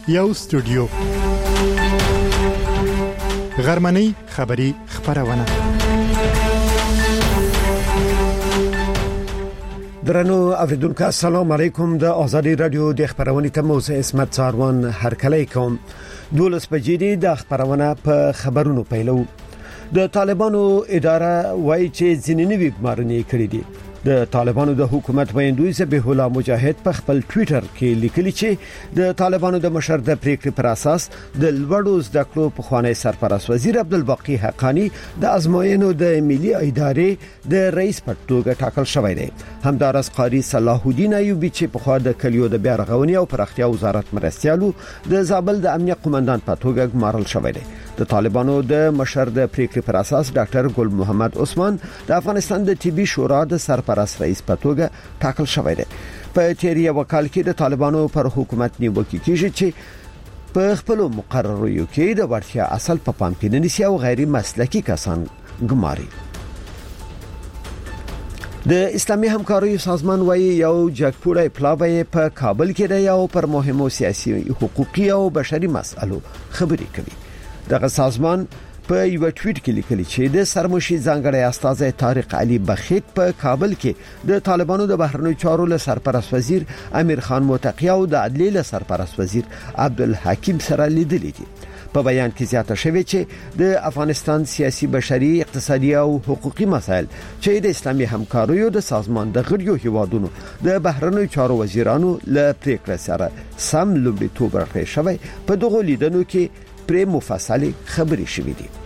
یو استودیو غرمنۍ خبری خبرونه. درنو اوریدونکو السلام علیکم. د آزادی رادیو د خبرونې ته موزه اسمت ساروان هرکلی کوم. 12 بجې د خبرونه په خبرونو پیلو. د طالبانو اداره وایي چې ځینې نوي ګمارنې کړې دي. د طالبانو د حکومت ویندوی ذبیح الله مجاهد په خپل ټوئیټر کې لیکلي چې د طالبانو د مشر د پریکړې پر اساس د لوړو زده کړو په خوانی سرپرست وزیر عبدالباقی حقانی د ازموینو د ملي ادارې د رئیس په توګه ټاکل شوی دی. همدارس قاری صلاح الدین ایوبی چې په خوا د کلیو د بیا رغونې او پراختیا وزارت مرستيالو د زابل د امنیت قومندان په توګه ګمارل شوی دی. د طالبانو د مشر د پریکړې پر اساس ډاکټر ګل محمد عثمان د افغانستان د طبي شورا د سرپرست رئیس په توګه ټاکل شوی دی. په تیری وکال کې د طالبانو پر حکومت نیوکه کیږي چې په خپل مقررو کې د ورتیا اصل په پام کې نه نیسي او غیر مسلکي کسان ګماري. د اسلامي همکاریو سازمان وایي یو جګپوړی پلاوی په کابل کې دی او پر مهمو سیاسي حقوقي او بشري مسایلو خبرې کوي. دغه سازمان په یو ټویټ کې لیکلي چې د سرمشي ځانګړی استاذ طارق علي بخیت په کابل کې د طالبانو د بهرنیو چارو له سرپرست وزیر امیر خان متقی او د عدلیې له سرپرست وزیر عبدالحکیم سره لیدلي دي. په بیان کې زیاته شوی چې د افغانستان سیاسي بشري اقتصادي او حقوقي مسایل چې د اسلامي همکاریو د سازمان د غړیو هیوادونو د بهرنیو چارو وزیرانو له پریکړې سره سم لومړیتوب راکړی شوی په دغه لیدنو کې پر مفصل خبرې شوې دي.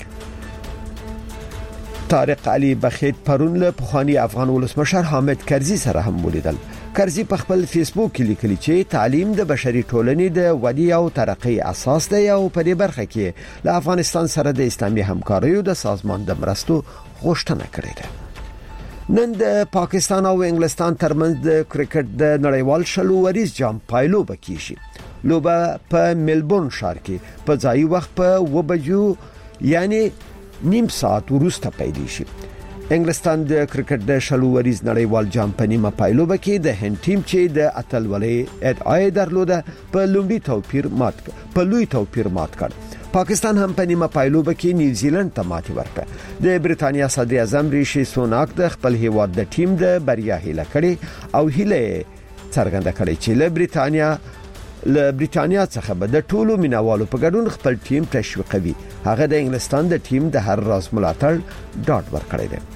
طارق علي بخیت پرون له پخوانی افغان ولسمشر حامد کرزي سره هم ولیدل. کرزي په خپل فیسبوک کې لیکلي چې تعلیم د بشري ټولنې د ودی او ترقۍ اساس دی او په دې برخه کې له افغانستان سره د اسلامي همکاریو د سازمان د مرستو غوښتنه کړې ده. نن د پاکستان او انګلستان ترمنځ د کرکټ د نړیوال شلو وریز جام پایلو بکیږي. لوبه په ملبورن ښار کې په ځای وخت په 2 بجو یعنی نیم ساعت وروسته پیل شي. انګلستان د کرکټ د شلو وریز نړیوال جام په نیمه پایلوبه کې د هند ټیم چې د اتلولۍ ادعای درلوده په لومړي توپیر مات کړ. پاکستان هم په نیمه پایلوبه کې نیوزیلند ته ماتې ورکړه. د بریتانیا صدر اعظم ریشي سوناک د خپل هیواد د ټیم د بریا هیله کړې او هیله څرګنده کړې چې له بریتانیا څخه به د ټولو مینوالو په ګډون خپل ټیم تشویقوي. هغه د انګلستان د ټیم د هر راز ملاتړ ډاډ ورکړی دی.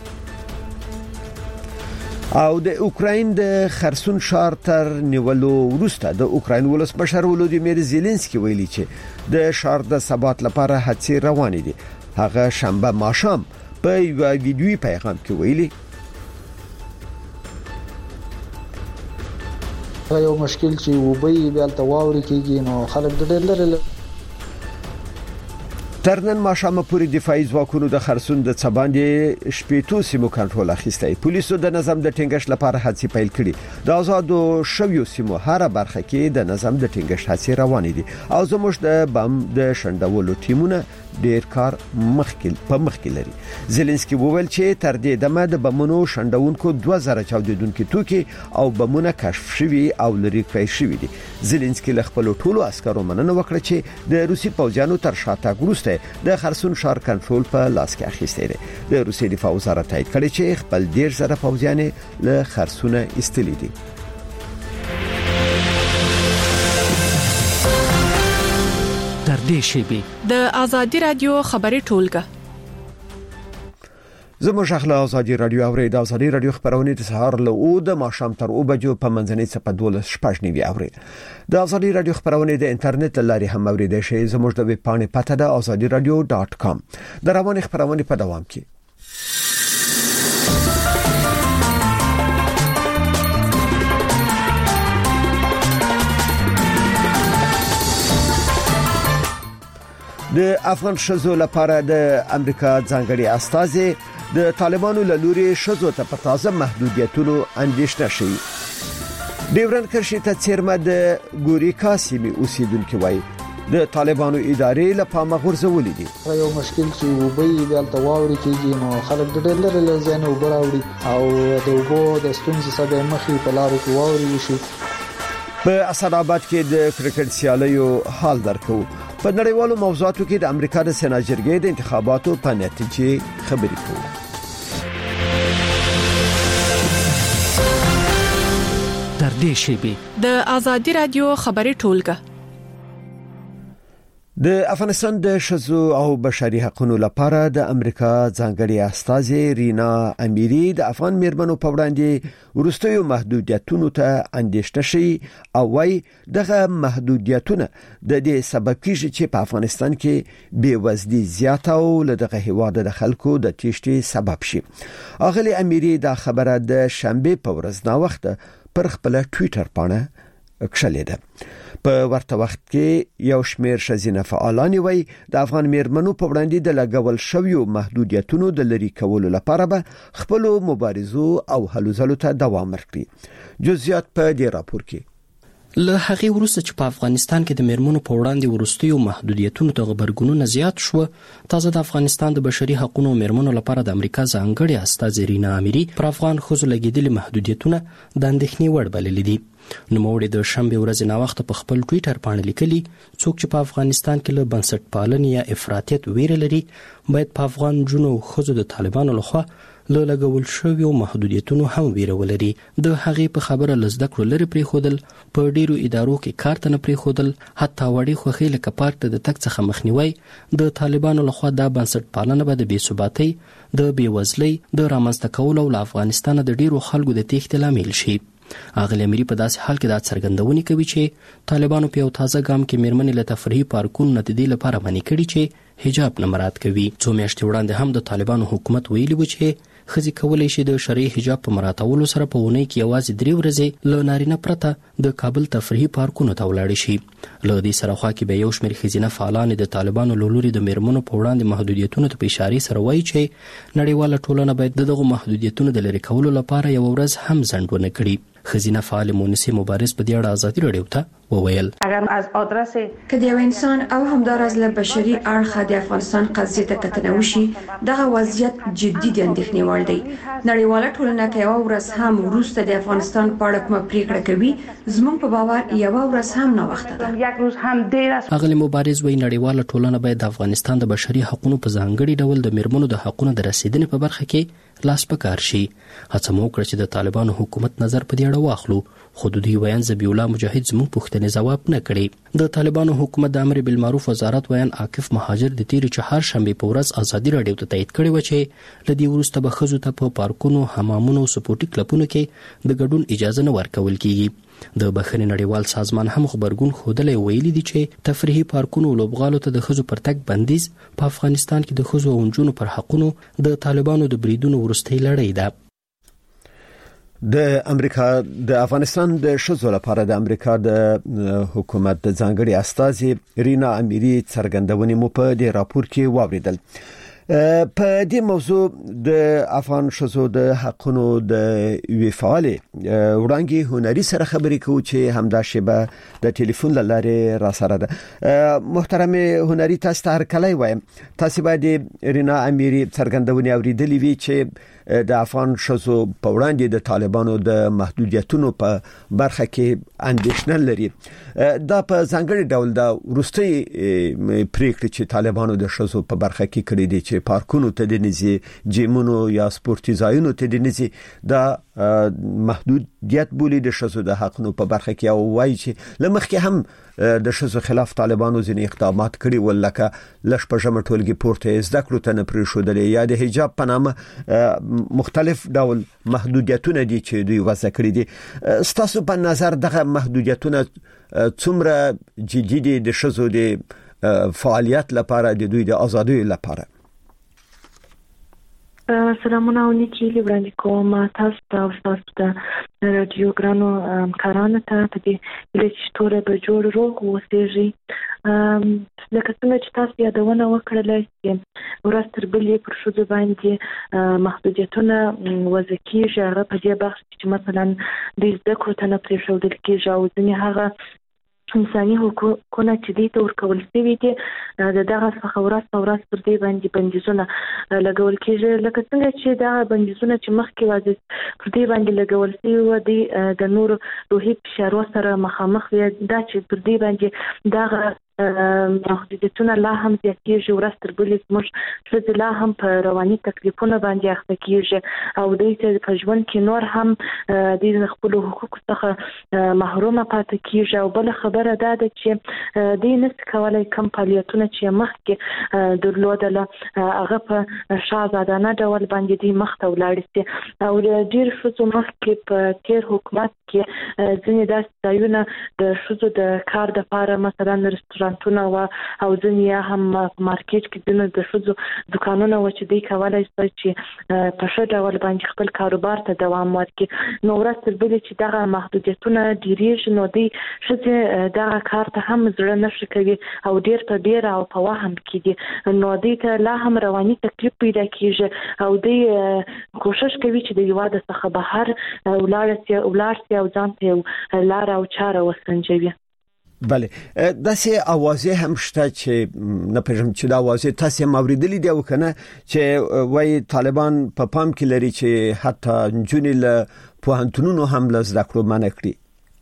او د اوکراین د خرسون ښار تر نیولو وروسته د اوکراین ولسمشر ولودیمیر زيلنسکي ویلي چې د ښار د ثبات لپاره هڅې روانې دي. هغه شنبه ماښام په یو ویډیوي پیغام کې ویلي یو مشکل چې وبې بیا تواوري کېږي نو خلک د ډېر لري. ترنن ماښام پورې دفاعي ځواکونو د خرسون د څباندې شپېتو سیمو کنټرول اخیستی. پولیسو د نظم د ټینګښت لپاره هڅې پیل کړې. د آزادو شویو سیمو هر برخه کې د نظم د ټینګښت هڅې روانې دي او زموږ د بم د شندولو ټیمونه ډیر کار مخکې لري. زيلنسکي وویل چې تر دې دمه د بمونو شندونکو 2000 چاودیدونکو توکي او بمونه کشف شوي او لري کړی شوي دي. زيلنسکي له خپل ټولو عسکرو مننه وکړه چې د روسي پوځیانو تر شاتګ وروسته د خرسون ښار کنټرول په لاس کې اخیستی دی. د روسي دفاع وزارت تایید کړی چې خپل 10,000 پوځیان له خرسونه ایستلي دي. تر دې شی د آزادی رادیو خبري ټولګه زموږ اخلا آزادی رادیو اورید. آزادی رادیو خبرونه د سهار له او د ماښام تر 2 بجو په منځنۍ صفه 12:00 اورید. د آزادی رادیو خبرونه د انټرنیټ لارې هم اوریدل شي. زموږ د ویب پاڼې پته ده azadiradio.com. د رواني خبرونه په دوام کې د افغان شذو لپاره د امریکا ځانګړي استازي د طالبانو له لوري شذو ته په تازه محدودیتونو اندېښنه شي. ډیورن کرشي ته چیرمه د ګوریکا سیمې اوسیدونکو وایي د طالبانو ادارې له پامه غورځولې دي. یو مشکل چې وبې بیا تواوري کېږي نو خلک د ډېر لري ځان وبراوړي او د وګو د ستونزې سبب مخې په لارو کې واوري شي. په اسداباد کې د کرکټ سیالیو حال درکو. په نړیوالو موضوعاتو کې د امریکا د سنا جرګې د انتخاباتو په نتیجې خبرې کوو. تر دې شیبې د آزادي رادیو خبري ټولګه د افغانستان د شذو او بشري حقوقو لپاره د امریکا ځانګړي استازي رینا امیری د افغان میرمنو په وړاندې ورستیو محدودیتونو ته اندېښنه شي او وايي دغه محدودیتونه د دې سبب کیږي چې په افغانستان کې بیوزلي زیاته او دغه هیواد د خلکو د تیښتې سبب شي. اغلی امیری دا خبره د شنبه په ورځ نا وخت پر خپل ټوئیټر باندې کښلې ده. په ورته وخت کې یو شمېر شزینه فعالان وي د افغان میرمنو په وړاندې د لګول شویو محدودیتونو د لری کولو لپاره به خپل مبارزو او هلو ځلو ته دوام ورکړي. جزئیات په دې راپور کې. له هغې وروسته چې په افغانستان کې د میرمنو په وړاندې وروستیو محدودیتونو ته غبرګونونه زیات شو، تازه د افغانستان د بشري حقوقو میرمنو لپاره د امریکا ځانګړي استازي رینا امیری پر افغان ښځو لګیدلي محدودیتونه د اندېښنې وړ بللي دي. نوموړي د شنبه ورځ نا وخت په خپل ټوئیټر باندې لیکلي، څوک چې په افغانستان کې له بنسټپالنې یا افراطیت ویره لري باید په افغان جنو ښځو د طالبانو لخوا له لګول شویو محدودیتونو هم ویره ولري. د هغې په خبره لزده کړو لري پریښودل، په ډیرو ادارو کې کار ته نه پریښودل، حتی وړي خوخي لکه پارک ته د تګ څخه مخنیوي د طالبانو لخوا د بنسټپالنه به د بی‌ثباتۍ، د بیوزلۍ، د رامنځته کولو او افغانستان د ډیرو خلکو د تېښتې لامل شي. اغلی امیری په داسې حال کې دا څرګندونې کوي چې طالبانو په یو تازه ګام کې میرمنې له تفریحي پارکونو نه د دې لپاره منع کړي چې حجاب نه مراعات کوي. څو میاشتې وړاندې هم د طالبانو حکومت ویلي و چې ښځې کولی شي د شرعي حجاب په مراعاتولو سره په اونۍ کې یوازې 3 ورځې له نارینه پرته د کابل تفریحي پارکونو ته ولاړې شي. له دې سره خوا کې به یو شمېر ښځینه فعالان د طالبانو له لوري د میرمنو په وړاندې محدودیتونو ته په اشارې سره وایي چې نړیواله ټولنه باید دغه محدودیتونو د لرې کولو لپاره یو ورځ هم ځنډ ونه کړي. خزینه فعال مونسی مبارز په دې اړه آزادي رادیو ته وویل، اگر از آدرس که د انسان او همدارز له بشري اړخه د افغانستان قضیه ته کتنه وشي، دغه وضعیت جدي د اندېښنې وړ دی. نړیواله ټولنه که یو ورځ هم وروسته د افغانستان په اړه کومه پریکړه کوي، زموږ په باور یو ورځ هم نه وخت ده. یک روز هم دیر است. اغلی مبارز وی نړیواله ټولنه باید د افغانستان د بشري حقوقو په ځانګړي ډول د میرمنو د حقوقو د رسیدنې په برخه کې لاس پکار شي. هڅه مو وکړه چې د طالبانو حکومت نظر په دې اړه واخلو، خو د دوی ویان ذبیح الله مجاهد زموږ پوښتنې ځواب نه کړي. د طالبانو حکومت د امر بالمعروف وزارت ویان عاکف مهاجر د تیر چهارشنبه په ورځ آزادي رادیو ته تایید کړی و چې لدی ورسته به ښځو ته په پارکونو، حمامونو او سپورټي کلبونو کې د ګډون اجازه نه ورکول کیږي. د بخښنې نړیوال سازمان هم خبرګون خوده ویلي دي چې تفریحي پارکونو او لوبغالو ته د ښځو پر تګ بندیز په افغانستان کې د ښځو او نجونو پر حقونو د طالبانو د بریدونو وروستۍ لړۍ ده. د امریکا د افغانستان د ښځو لپاره د امریکا د حکومت د ځانګړي استازي رینا امیری څرګندونې مو په دې راپور کې واوریدل. په دې موضوع د افغان ښځو د حقوقو د وفاله وړاندې هنري سره خبرې کوو چې همدا شیبه د ټلیفون لاره را سره ده. محترم هنري، تاسو ته هرکلی وایم. تاسو باید رینا امیری څرګندونې اوریدلې وي چې د افغان ښځو په وړاندې د طالبانو د محدودیتونو په برخه کې اندېښنه لري. دا په ځانګړي ډول د وروستۍ پریکړې چې طالبانو د ښځو په برخه کې کړې دي چې پارکونو ته د نزي، جیمونو یا سپورتي ځایونو ته د نزي، دا محدودیت بولی د ښځو د حقونو په برخه کې، او وایي چې لمخکې هم د ښځو خلاف طالبانو ځینې اقدامات کړي ول، لکه لږ په ژمه ټولګي پورته زده کړو ته نه پرېښودل یا د حجاب په نامه مختلف ډول محدودیتونه دي چې دوی وضع کړي دي. ستاسو په نظر دغه محدودیتونه څومره جدي دي د ښځو د فعالیت لپاره، د دوی د ازادۍ لپاره؟ سلامونه او نیکی وړاندې کوم تاسو ته او تاسو ته رادیو ګرانو کارانو ته په دې چې ټول به جوړ روغ اوسېږي. لکه څنګه چې تاسو یادونه وکړله چې ورځ تر بلې پر ښځو باندې محدودیتونه وضع کېږي، هغه په دې بخش چې مثلا د زده کړو ته نه پرېښودل کېږي او ځینې هغه انساني حقوقونه چې دې ته ورکول شوي دي دغه څخه ورځ په ورځ پر دې باندې بندیزونه لګول کېږي لکه څنګه چې دا بندیزونه چې مخکې واځي پر دې باندې لګول شوي و دي د نور روحي فشارو سره مخامخ وي دا چې پر دې باندې دغه محدودیتونه لا هم زیاتېږي ورځ تر بلې زموږ ښځې لا هم په رواني تکلیفونو باندې اخته کېږي او دوی ته په ژوند کې نور هم دوی د خپلو حقوقو څخه محرومه پاتې کېږي او بله خبره دا ده چې دوی نشي کولی کوم فعالیتونه چې مخکې درلودله هغه په ښه ازادانه ډول باندې دوی مخته ولاړې شي او ډېر ښځو مخکې په تېر حکومت کې ځینې داسې ځایونه د ښځو د کار دپاره مثلا رستورانتونه و او ځینې هم په مارکیټ کې ځینې د ښځو دوکانونه و چې دوی کولی شول چې په ښه ډول باندې خپل کاروبار ته دوام ورکړي نو ورځ تر بلې چې دغه محدودیتونه ډېرېږي نو دوی ښځې دغه کار ته هم زړه نه ښه کوي او ډېر په بیره او په وهم کې دي نو دوی ته لا هم رواني تکلیف پیدا کېږي او دوی کوشش کوي چې د هېواده څخه بهر ولاړ شي او ځان ته یو لاره او چاره وسنجوي. بله داسې اوازې هم شته چې نه پېژنم چې دا اوازې تاسو هم اوریدلې دي او کنه چې وایي طالبان په پام کې لري چې حتی نجونې له پوهنتونونو هم له زده کړو منع کړي.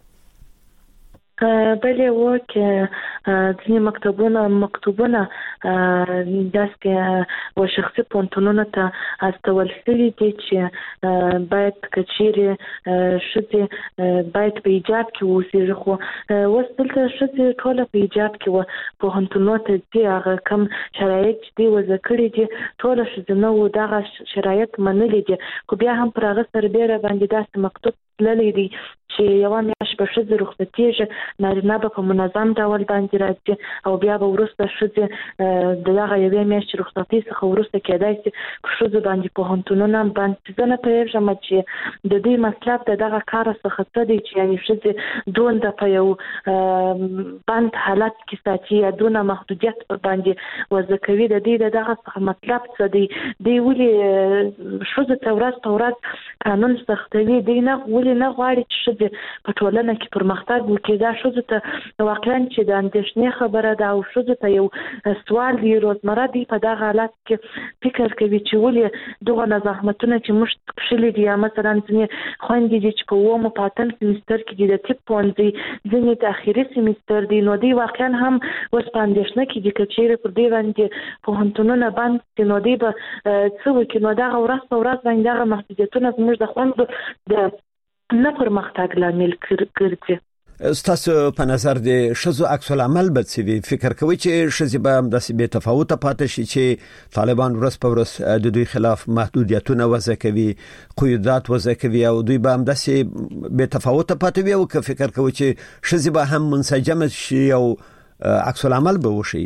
بله و که ځینې مکتوبونه داسې و شخصي پوهنتونونو ته استول شوي دي چې باید که چیرې ښځې باید په حجاب کې واوسېږي خو اوس دلته ښځې ټوله په حجاب کې و پوهنتونونو ته ځي هغه کوم شرایط چې دوی وضع کړي دي ټوله ښځینه و دغه شرایط منلي دي خو بیا هم پر هغه سربیره باندې داسې مکتوب تللی دی چې یوه میاشت به ښځې رخصتېږي نارینه به په منظم ډول باندې راځي او بیا به وروسته ښځې د دغه یوې میاشتې رخصتۍ څخه وروسته کېدای شي په ښځو باندې پوهنتونونه باندې زه نه پوهېږم چې د دې مطلب د دغه کار څخه څه دی چې یعنې ښځې دونه په یو بند حالت کې ساتي یا دونه محدودیت باندې وضع کوي د دې د دغه څخه مطلب څه دی دوی ولې ښځو ته ورځ په ورځ قانون سختوي دوی ولې نه غواړي چې ښځې په ټولنه کې پرمختګ وکړي دا ښځو ته واقعا چې د اندېښنې خبره ده او ښځو ته یو سوال دی روزمره دی په دغه حالت کې فکر کوي چې ولې دغه زحمتونه چې موږ کښلي دي یا مثلا ځینې خویندې دي چې په اووم په اتم سیمستر کې دي د طب پوهنځي ځینې د اخري سیمستر دي نو دوی واقعا هم اوس په اندېښنه کې دي که چیرې پر دې باندې پوهنتونونه بند شي نو دوی به څه وکړي نو دغه ورځ په ورځ باندې دغه محدودیتونه زموږ د خویندو د نه پرمختګ لامل ګرځي. ستاسو په نظر د ښځو عکس العمل به څه وي فکر کوي چې ښځې به همداسې بې تفاوته پاتې شي چې طالبان ورځ په ورځ د دوی خلاف محدودیتونه وضع کوي قیودات وضع کوي او دوی به همداسې بې تفاوته پاتې وي او که فکر کوي چې ښځې به هم منسجمه شي او عکس العمل به وشي؟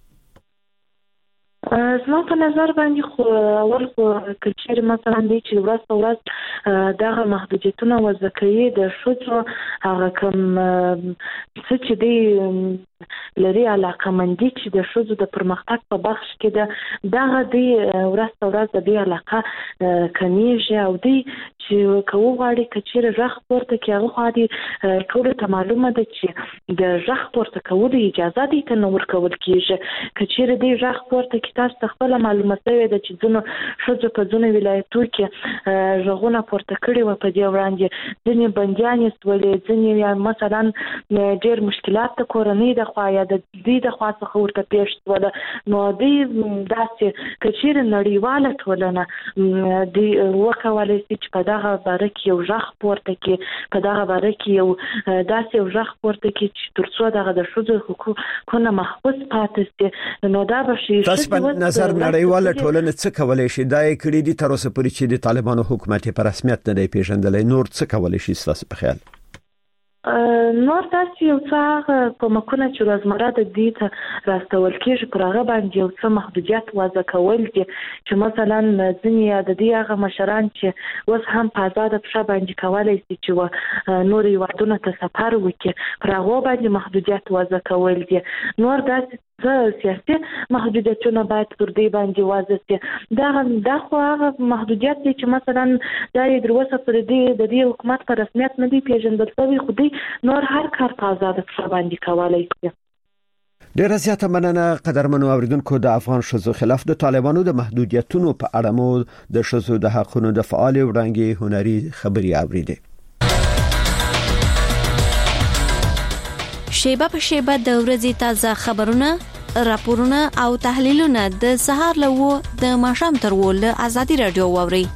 زما په نظر باندې خو اول خو که چیرې مثلا دی چې ورځ په ورځ دغه محدودیتونه وضع کوي د ښځو هغه کوم څه چې دی لري علاقمندي چې د ښځو د پرمختګ په بخش کې ده دغه دی ورځ په ورځ د دې علاقه کمیږي او دی چې که وغواړي که چیرې غږ پورته کړي هغه خو دې ټولو ته معلومه ده چې د غږ پورته کولو اجازه دې ته نه ورکول کېږي که چیرې دی غږ پورته کړي تاسو ته خپله معلومه شوې ده چې ځینو ښځو په ځینو ولایتو کې غږونه پورته کړي وو په دې وړاندې ځینې بندیانې شولې ځینې مثلا ډېر مشکلات د کورنۍ د خوا یا د دوی د خوا څخه ورته پیښ شوله نو دوی داسې که چیرې نړیواله ټولنه دوی وکولی شي چې په دغه باره کې یو غږ پورته کړي په دغه باره کې یو داسې یو غږ پورته کړي چې تر څو دغه د ښځو حقوقونه محفوظ پاتې شي نو دا به شي تاسو په نظر نړیواله ټولنه څه کولی شي دا یې کړي دي تر اوسه پورې چې د طالبانو حکومت په رسمیت نه دی پیژندلی نور څه کولی شي ستاسو په خیال؟ نور داسې یو څه هغه کومکونه چې روزمره د دې ته راستول کېږي پر هغه باندې یو څه محدودیت وضع کول دي چې مثلا ځینې د دې هغه مشران چې اوس هم په ازاده پښه باندې کولی شي چې نور هېوادونو ته سفر وکړي پر هغو باندې محدودیت وضع کول دي نور داسې سیاسي محدودیتونه باید پر دې باندې واضح شي. دا خو هغه محدودیت دی چې مثلا دا د وروسته پر دې حکومت په رسمیت نه دی پیژندل شوی، خو دې نور هر کار په آزاد توګه باندې کولای شي. ډېر زیاته مننه قدرمنو اوریدونکو. د افغان ښځو خلاف د طالبانو د محدودیتونو په اړه مو د ښځو د حقونو د فعال وړاندې هنري خبري اوریدې. شیبه په شیبه د ورځې تازه خبرونه، راپورونه او تحلیلونه د سهار له و د ماښام تر و له آزادي رادیو واوري.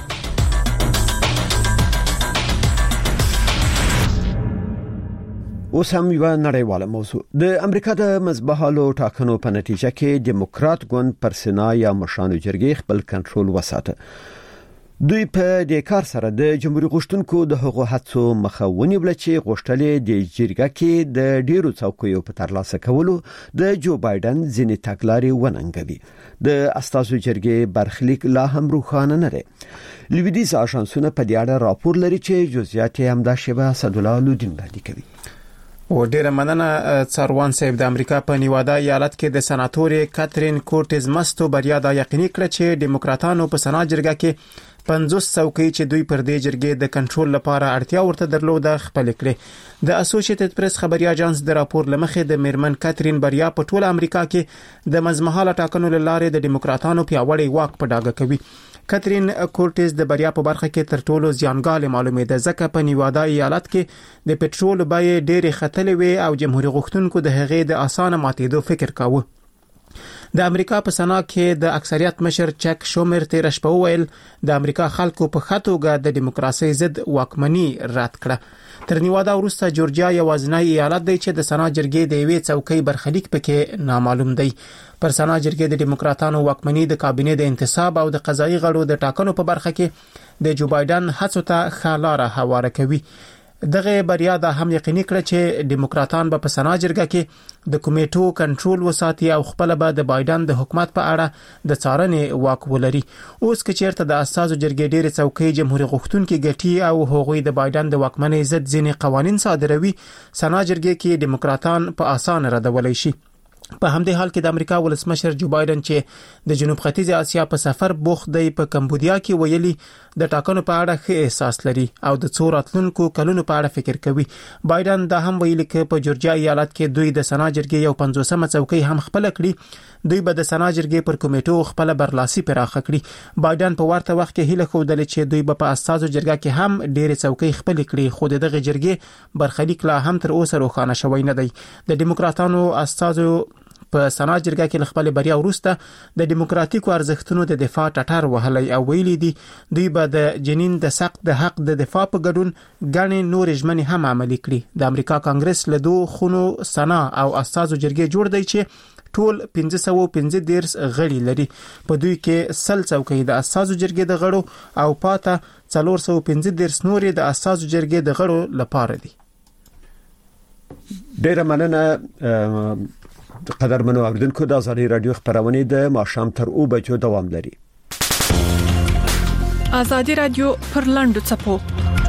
اوس هم یو نړیواله موضوع. د امریکا د مذبحالو ټاکنو په نتیجه کې دیموکرات ګوند پر سنا یا مشانو جرګې خپل کنټرول وساته. دوی په دې کار سره د جمهوریت غوښتونکو د حقوقو هڅو مخه ونیول چې غوښتلې د جرګه کې د ډیرو څوکیو په ترلاسه کولو د جو بایدن ځینې تګلارې وننګوي. د استازو جرګې برخلیک لا هم روښانه نه دی. لویدیز آژانسونه په دې اړه راپور لري چې جزئیات یې هم د شیبه اسدالله لودین وړاندې کوي. او ډیره مننه څاروان صاحب. د امریکا په نیوادا ایالت کې د سناتوري کاترین کورټز مستو بریا دا یقیني کړ چې دیموکراتانو په سنا جرګه کې 50 څوکۍ چې دوی پر دې جرګې د کنټرول لپاره اړتیا ورته درلوده خپل کړې. د اسوسییټډ پریس خبري اژانس د راپور لمخې د میرمن کاترین بریا په ټوله امریکا کې د مزمحاله ټاکنو لاره د دیموکراتانو پیاوړی واک په ډاګه کوي. کاترین کورټز د بریا په برخه کې تر ټولو زیانګال معلومه ده، ځکه په نیوادا ایالت کې د پټرول بیې ډېرې ختلې وي او جمهوریت غوښتونکو د هغې د اسانه ماتېدو فکر کاوه. د امریکا په سنا کې د اکثریت مشر چک شومر تیر شپه ویل د امریکا خلکو په خاطوګه د دیموکراسي ضد واکمني رد کړه. تر نیوادا وروسته جورجیا یوازینی ایالت دی چې د سنا جرګې د یوې څوکۍ برخلیک پکې نامعلوم دی. پر سنا جرګې د دیموکراتانو واکمني د کابینې د انتصاب او د قضایي غړو د ټاکنو په برخه کې د جو بایدن هڅو ته خلاره هواره کوي. دغه بریا دا هم یقیني کړ چې دیموکراتان به په سنا جرګه کې د کمیټو کنټرول وساتي او خپل به د بایدن د حکومت په اړه د څارنې واک ولري. اوس که چیرته د استازو جرګې ډېر څوکۍ جمهوریت غوښتونکي ګټي او هغوی د بایدن د واکمنۍ ضد ځینې قوانين صادروي، سنا جرګې کې دیموکراتان په اسانه ردولای شي. په همدې حال کې د امریکا ولسمشر جو بایدن چې د جنوب ختیځ اسیا په سفر بوخت دی، په کمبودیا کې ویلي د ټاکنو په اړه ښه احساس لري او د څو راتلونکو کلونو په اړه فکر کوي. بایدن دا هم ویلي چې په جورجیا ایالت کې دوی د سنا جرګې یو 50مه څوکۍ هم خپل کړي. دوی به د سنا جرګې پر کمیټو خپل برلاسي پراخه کړي. بایدن په ورته وخت کې هیله خوده چې دوی به په استازو جرګه کې هم ډېر څوکۍ خپل کړي، خو دغه جرګې برخلیک لا هم تر اوسه روښانه شوی نه دی. د دیموکراتانو استازو په سنا جرګه کې خپل بریا وروسته د دیموکراتیکو ارزښتونو د دفاع ټټر وهلي او ویلي دي دوی به د جنین د سقط د حق د دفاع په ګډون غني نور ژمنې هم عملي کړي. د امریکا کانګرس له دوه خونو سنا او استازو جرګې جوړ دی چې ټول 515 غړي لري. په دوی کې 100 څوکۍ د استازو جرګې د غړو او پاته 415 نورې د استازو جرګې د غړو لپاره دي. ډېر مننه قدرمنو اوریدونکو. د آزادي رادیو خبرونه د ماښام تر 2 بجو دوام لري. آزادي رادیو پر لاندو چپو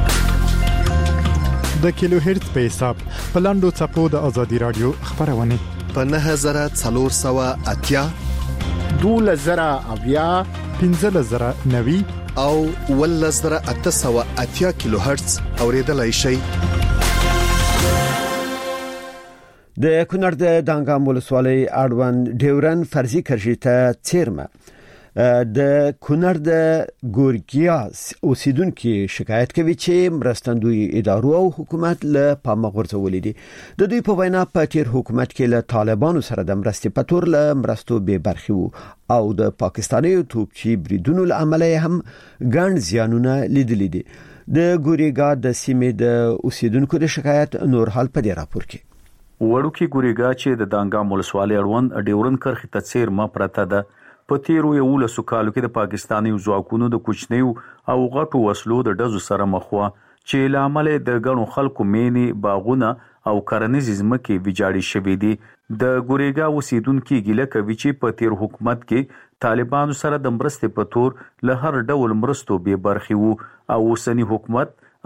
د کیلو هرتز په حساب په لاندو چپو د آزادي رادیو خبرونه په 9480 12090 15090 او 11880 کیلو هرتز اوریدلای شئ. د کونړ د دانګام ولسوالۍ اړوند ډیورن فرضي کرښې څیرمه د کونړ د ګورګیا اوسیدونکو شکایت کوي چې مرستندوی ادارو او حکومت له پامه غورځولې دي. د دوی په وینا په تیر حکومت کې له طالبانو سره د مرستې په تور له مرستو به برخي وو او د پاکستاني توپچي بریدونو له امله هم ګڼ زیانونه لیدلې دي. د ګورګیا د سیمې د اوسیدونکو د شکایت نور حال په دې راپور کې وړوکی ګورګیا چې د دانګام ولسوالۍ اړوند ډیورن کرښې ته څیرمه پرته ده. په تیرو 11 کالو کې د پاکستاني ځواکونو د کوچنیو او غټو وسلو د ډزو سره مخ و چې لامل د غنو خلکو مینی باغونه او کرنیز ځمکې ویجاړې شوې دي. د ګورګیا اوسیدونکو ګیله کوي چې په تیر حکومت کې طالبانو سره د مرستې په تور له هر ډول مرستو به برخي وو او اوسنی حکومت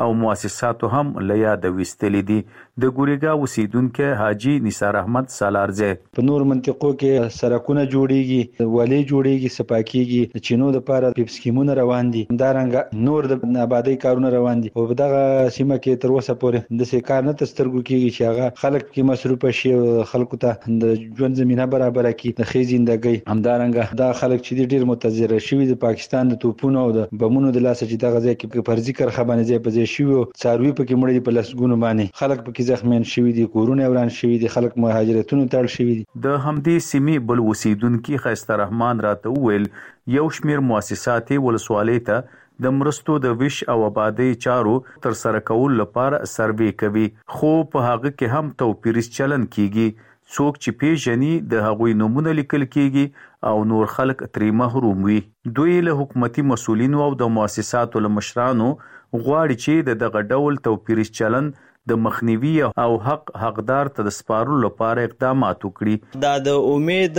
او مؤسساتو هم لیا د وستلې دي. د ګورېګا اوسیدونکو حاجی نثار احمد سالارزه: په نور منطقو کې سرکونه جوړیږي، ولې جوړیږي، سپاکیږي، د چینو د لپاره پیپ سکیمونه روان دي، همدارنګه نور د آبادی کارونه روان دي. او په دغه سیمه کې تر اوسه پورې د څه کار نه تسترګو کېږي چې هغه خلک کې مصروف شي، خلکو ته د ژوند زمينه برابر کړي، د خې زندګۍ. همدارنګه دا خلک چې ډیر متضرر شوي د پاکستان د توپونو او د بمونو د لاسه چې دغه ځای کې فرضي کرخه باندې ځای په ځای شوي، څاروي پکې مړ دي په لسګونو باندې، خلک پکې زخمیان شوي دي، کورونه وران شوي دي، خلک مهاجرتونو تړل شوي دي. د همدې سیمې بل اوسیدونکو خیسته رحمان راته وویل یو شمیر مؤسسات ولسوالۍ ته د مرستو د ویش او آبادی چارو تر سره کول لپاره سروې کوي، خو په هغه کې هم توپیریز چلن کیږي. څوک چې پیژني د هغوی نمونه لیکل کیږي او نور خلک ترې محروم وي. دوی له حکومتي مسؤلینو او د مؤسساتو له مشرانو غواړي چې دغه ډول توپیریز چلن د مخنیوي او حقدار ته د سپارلو لپاره اقدامات وکړي. دا د امید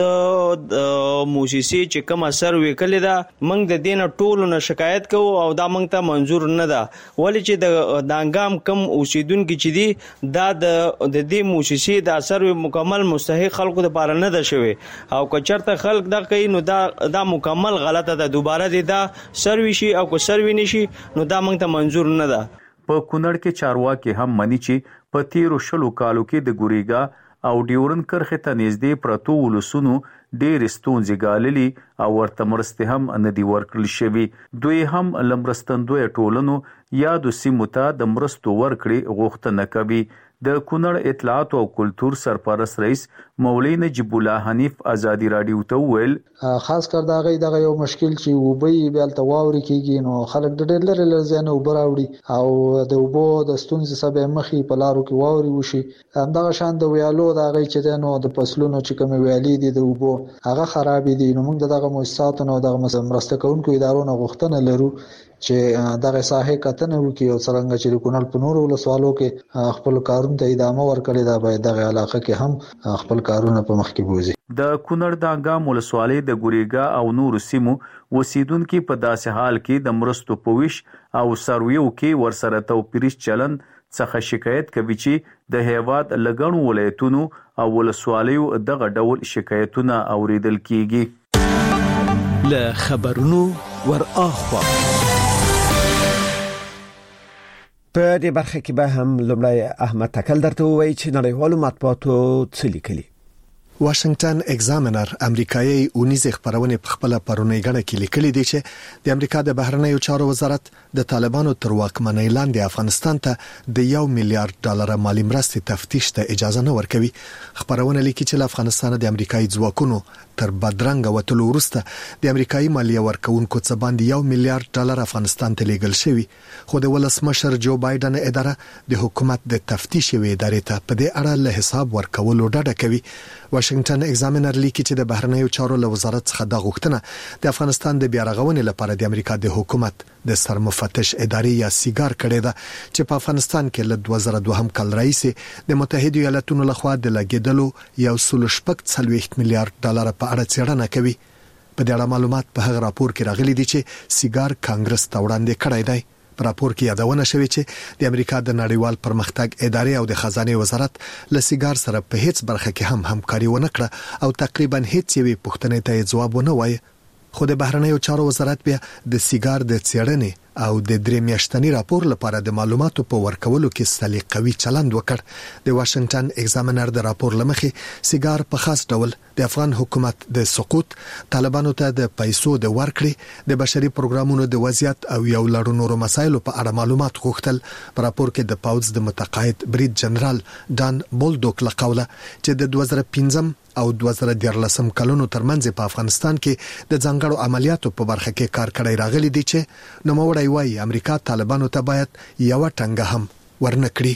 د موسسي چې کوم اثر وکړي دا موږ د دینه ټولو نه شکایت کوو او دا موږ ته منظور نه ده، ولې چې د دانګام کم اوسیدونکو چې دي دا د دې موسسي د اثر مکمل مستحق خلکو د لپاره نه ده شوی، او که چرته خلک دا کوي نو دا مکمل غلطه ده. دوباره دې دا سروي شي او که سروي نشي نو دا موږ ته منظور نه ده. په کونړ کې چارواکي هم مني چې په تیرو 20 کالو کې د ګورېګا او ډیورن کرخه ته نږدې پرتو ولسونو ډېر ستونزې ګاللي او ورته مرستې هم نه دي ورکړل شوي. دوی هم لمرستندوی ټولنو یا د سیمو ته د مرستو ورکړې غوښتنه کوي. د کونړ اطلاعات او کلتور سرپرست رئیس مولوی نجیب الله حنیف ازادي رادیو ته ویل خاص کر دغه یو مشکل چې وبي بیلته واوري کیږي نو خلک ډېر لري ځنه وبراوړي او د وبو د ستونزې سبب مخې په لارو کې واوري وشي. همدغه شان د ویالو دغه چې نو د فصلونو چې کوم ویالې دي د وبو هغه خراب دي. نو موږ دغه مؤسساتو نو دغه مرسته کوونکو ادارو نه غوښتنه لرو چې دغه ساحه کتنه وکړي او څنګه چې د کونړ په نورو ولسوالو کې خپل کارونه ته ادامه ورکړي دا باید دغه علاقه کې هم خپل کارونه په مخ کې بوزي. د کونړ دانګام ولسوالۍ د ګورېګا او نورو سیمو اوسیدونکو په داسې حال کې د مرستو په ویش او سرویو کې ورسره توپیریز چلن څخه شکایت کوي چې د هیواد لګڼو ولایتونو او ولسوالیو دغه ډول شکایتونه اوریدل کیږي. له خبرونو ور اخوا په دې برخه کې به هم لومړی احمد تکل درته وایي چې نړیوالو مطبوعاتو څه لیکلي. واشنگټن ایگزامینر امریکایي اونیز خبرونه په خپل پرونی غړ کې لیکلي دي چې د امریکا د بهرنیو چارو وزارت د طالبانو تر واکمنۍ لاندې افغانستان ته د $1 میلیارډ مالی مرستې تفتیش ته اجازه نه ورکوي. خبرونه لیکي چې افغانستان د امریکایي ځواکونو تر بدرنګ وټلو وروسته د امریکایي مالیه ورکوونکو څخه باندې $1 میلیارډ افغانستان ته لیږل شوی، خو د ولسمشر جو بایدن اداره د حکومت د تفتیش وی ادارې ته په دې اړه له حساب ورکولو ډډه کوي. واشنگټن ایگزامینر لیکي چې د بهرنیو چارو له وزارت څخه د غوښتنه د افغانستان د بیارغونې لپاره د امریکا د حکومت د سرمفتش ادارې یا سیګار کړي ده چې په افغانستان کې له 2002 کال راهیسې د متحده ایالاتونو لخوا د لګیدلو $1.6 میلیارډ په اړه څېړنه کوي. په دې اړه معلومات په هغه راپور کې راغلي دي چې سیګار کانګرس ته وړاندې کړی دی. په راپور کې یادونه شوې چې د امریکا د نړیوال پرمختګ ادارې او د خزانه وزارت له سیګار سره په هیڅ برخه کې هم همکاري ونه کړه او تقریبا هیڅ یوې پوښتنې ته جواب ونه وایي. خو د بهرنیو چارو وزارت بیا د سیګار د څېړنې او د 3 میاشتنی راپور لپاره د معلوماتو په ورکولو کې سلیقوي چلند وکړ. د واشنگټن ایگزامینر د راپور لمخې سیګار په خاص ډول د افغان حکومت د سقوط، طالبانو ته د پیسو د ورکړې، د بشري پروګرامونو د وضعیت او یو لړ نورو مسایلو په اړه معلومات غوښتل. په راپور کې د پاوز د متقاعد برید جنرال ډان بولډوک لقوله چې د 2015 او 2013 کلونو ترمنځ په افغانستان کې د ځانګړو عملیاتو په برخه کې کار کړی راغلی دی چې نوموړی وايي امریکا طالبانو ته باید یو ټنګه هم ورنکړي.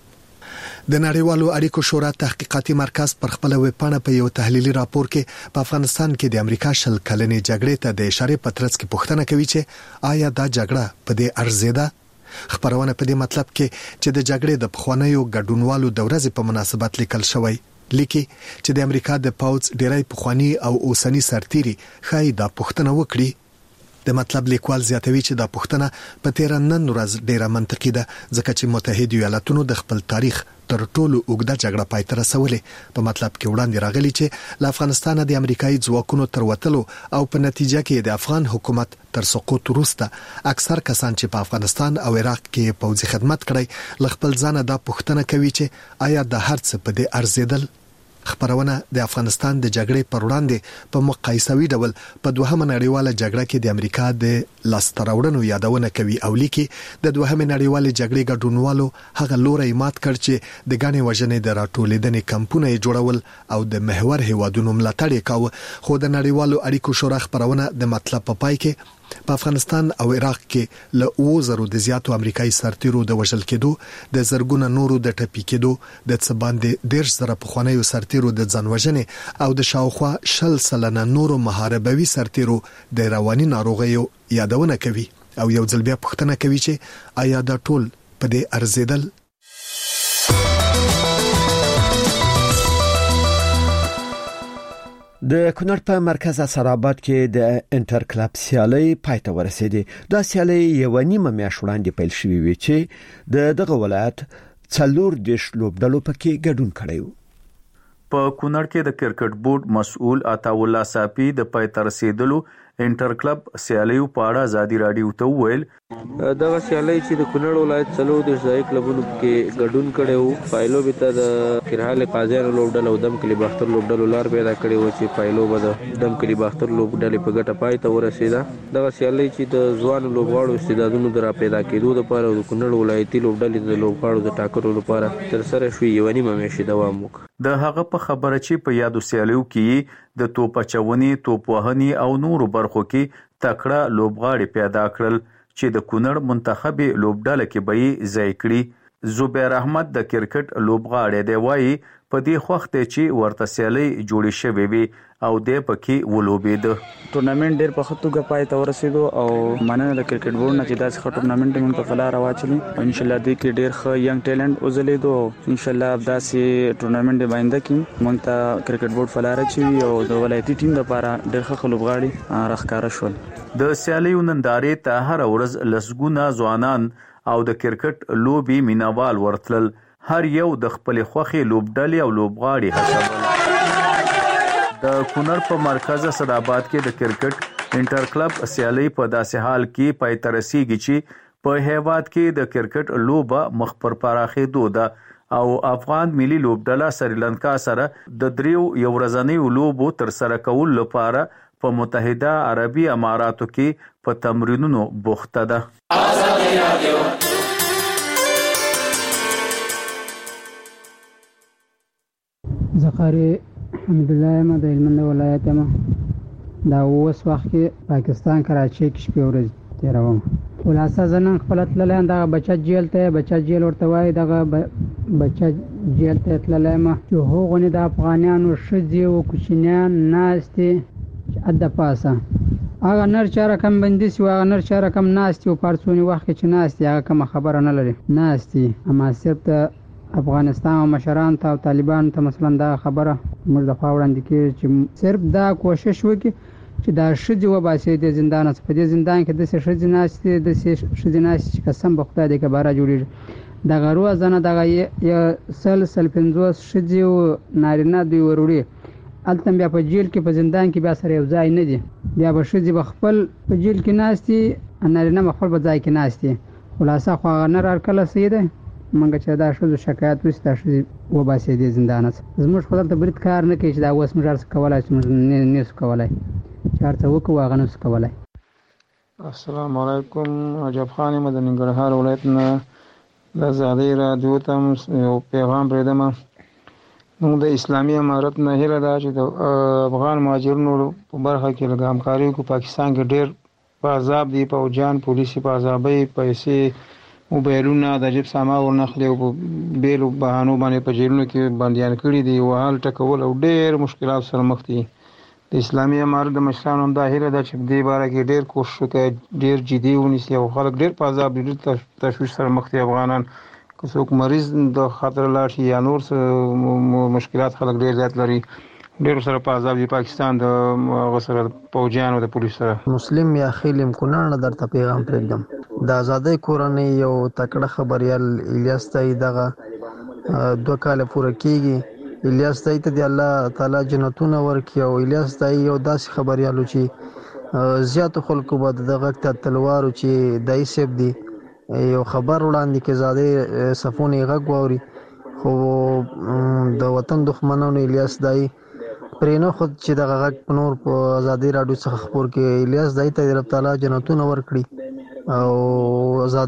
د نړیوالو اړیکو شورا تحقیقاتي مرکز پر خپل ویبپاڼه په یو تحلیلي راپور کې په افغانستان کې د امریکا شل کلنې جګړې ته د اشاره په ترڅ کې پوښتنه کوي چې آیا دا جګړه په دې ارزیده. خبرونه په دې مطلب کې چې د جګړې د پخوانیو ګډونوالو د ورځې په مناسبت لیکل شوی، لیکي چې د امریکا د پاوز ډیری پخوانی او اوسنی سرتیري خای دا پوښتنه وکړي. د مطلب لیکوال زیاتوي چې دا پوښتنه په تیر نن ورځ ډیره منطقي ده ځکه چې متحده ایالاتونو د خپل تاریخ تر ټولو اوږده جګړه پای ته رسولې په مطلب کې وړاندې راغلي چې له افغانستان د امریکایي ځواکونو تر وتلو او په نتیجه کې د افغان حکومت تر سقوط وروسته اکثر کسان چې په افغانستان او عراق کې پوځي خدمت کړی ل خپل ځان د پوښتنه کوي چې آیا د هر څه په دې ارزیدل. خبرونه د افغانستان د جګړې پر وړاندې په مقایسوي ډول په دوهمه نړیواله جګړه کې د امریکا د لاستراوړنو یادونه کوي او لیکي د دوهمه نړیواله جګړې ګډونوالو هغه لوري مات کړ چې د غانې وژنې د راټولېدنې کمپونه جوړول او د محور هیوادونو ملاتړ کاوه خو د نړیوالو اړیکو شورا خبرونه د مطلب په پای کې په افغانستان او عراق کې له 2000 د زیاتو امریکایي سرتیرو د وژل کېدو د زرګونو نورو د ټپي کېدو د څه باندې 10,000 پخوانیو سرتیرو د ځانوژنې او د شاوخوا 60 نورو محاربوي سرتیرو د رواني ناروغیو یادونه کوي او یو ځل بیا پوښتنه کوي چې آیا دا ټول په دې ارزیدل. د کونړ په مرکز اسراباد کې د انټر کلب سیالي پایته ورسېده. دا سیالي یو نیمه میاشت وړاندې پیل شوې وي چې دغه ولایت 4 لوبډلو پکې ګډون کړی و. په کونړ کې د کرکټ بورډ مسؤل عطا الله صافي د پایته رسیدلو انټر کلب سیالیو په اړه ازادي رادیو ته ویل دغه سیالي چې د کونړ ولایت څلو د ځای کلبونو کې ګډون کړي وو پایلو به ته د کرهال قاضیانو لوبډل او دم کلی باختر لوبډل لار پیدا کړي وو چې پایلو به د دم کلی باختر لوبډل په ګټه پای ته ورسېده. دغه سیالي چې د ځوان لوبغاړو استعدادونو در پیدا کېدو لپاره د کونړ ولایتي لوبډل د لوبغاړو د ټاکلو لپاره تر سره شوې یو نیمه میاشت دوام وکړ. د هغه په خبره چې په یادو سیالیو کې د توپ چونی توپ وهنی او نورو برخو کې تکړه لوبغاړي پیدا کړل چې د کونړ منتخب لوبډاله کې به ځای کړي. زبیر احمد د کرکټ لوبغاړي دی وایي په دې وخت چې ورته سیالي جوړې شوې وي او د پکې ولوبید. ټورنمنت ډېر په خطوګه پای ته ورسېدو او مننه د کرکټ بورډ نه چې داسې ښه ټورنمنت موږ په فلاره واچلو. ان شاء الله دې کې ډېر ښه ینګ ټیلنټ وزلیدو. ان شاء الله داسې ټورنمنت باندې کې موږ ته کرکټ بورډ فلاره چوي او د ولایتي ټیم لپاره ډېر ښه لوبغاړي راښکاره شول. د سیالیو نندارې ته هر ورځ لسګونه ځوانان او د کرکټ لوبي مینوال ورتل. هر یو د خپل خوخي لوبډلې او لوبغاړي حساب. د کونړ په مرکز اسراباد کې د کرکټ انټر کلب سیالي په داسې حال کې پای ته رسیږي چې په هیواد کې د کرکټ لوبه مخ پر پراخېدو ده او افغان ملي لوبډله سریلانکا سره د دریو یو ورځنیو لوبو تر سره کول لپاره په متحده عربي اماراتو کې په تمرینونو بوخته ده. آزادي رادیو زخاري حمد الله ما د هلمند ولایت ما دا اوس وخت کې پاکستان کراچۍ کې شپې ورځې تیروم. خلاصه زنن خپل تللی دغه بچا جیل ورته وایي دغه بچا جیل ته تللی ما چې هغونې د افغانیانو ښځې او کوچنیان ناستې اد پاسه هغه نر چا رقم بندي سي هغه نر چا رقم ناستې او پارڅونی وخت کې چې ناستې هغه کوم خبره نه لري ناستې. اما صرف د افغانستان او مشران ته او طالبان ته مثلا دا خبره موږ د خاورند کې چې صرف دا کوشش وکړي چې دا شذ وباسي د زندان څخه. په دې زندان کې د شذ ناشته د شذ ناشته قسم به خدای دې کباره جوړیږي. د غرو ځنه دغه یو سل 50 شذ او نارینه دی وروړي التم بیا په جیل کې په زندان کې بیا سره یو ځای نه دي. بیا به شذ بخپل په جیل کې ناشتي نارینه مخفل په ځای کې ناشتي. خلاصه خو هغه نه راکله سیده منګه چې دا شذ شکایت وسته شذ وباسي د زندان څخه. زموږ خپل ته برید کار نه کوي چې دا اوس موږ ارس کولای چې موږ نه سو کولای چارته وکړو هغه نه سو کولای. السلام علیکم. عجب خان مدني ننګرهار ولایت نه د آزادي رادیو ته یو پیغام پرېدم. موږ د اسلامي امارت نه هیله ده چې د افغان مهاجرینو په برخه کې لږ همکاري وکړو. پاکستان کې ډېر په عذاب دي، پوجان پولیسي په عذابۍ پیسې موبایلونه د جیب سامان ورنخلي او بیلو بهانو باندې په جیلونو کې بندیان کړي دي. وهال ټکول او ډېر مشکلات سره مخ دي. د اسلامي امارت د مشرانو هم دا هیله ده چې په دې باره کې ډېر کوشش وکړي، ډېر جدي ونیسي او خلک ډېر په عذاب دي، ډېر تشویش سره مخ دي افغانان. که څوک مریض د خطر لاړ شي یا نور مشکلات خلک ډېر زیات لري ډېر سره په عذاب دی پاکستان د غسر پوجانو د پولیسو سره. مسلم یا خیلم کونړ درته پیغام پرېږدم. د آزادۍ کورنۍ یو تکړه خبريال الیاس تای دغه 2 کال پوره کیږي. الیاس تای ته د الله تعالی جنتونه ورکړي او الیاس تای یو داسې خبريالو چې زیات خلکو به دغه تلوارو چې دای سیب دی یو خبر وړاندې کې زاده صفونه غږ ووري خو د وطن دښمنانو الیاس دای پرینو خود چې دغه غږ نور په آزادۍ راډیو څخه خبر کې الیاس دای ته رب تعالی جنتونه ورکړي او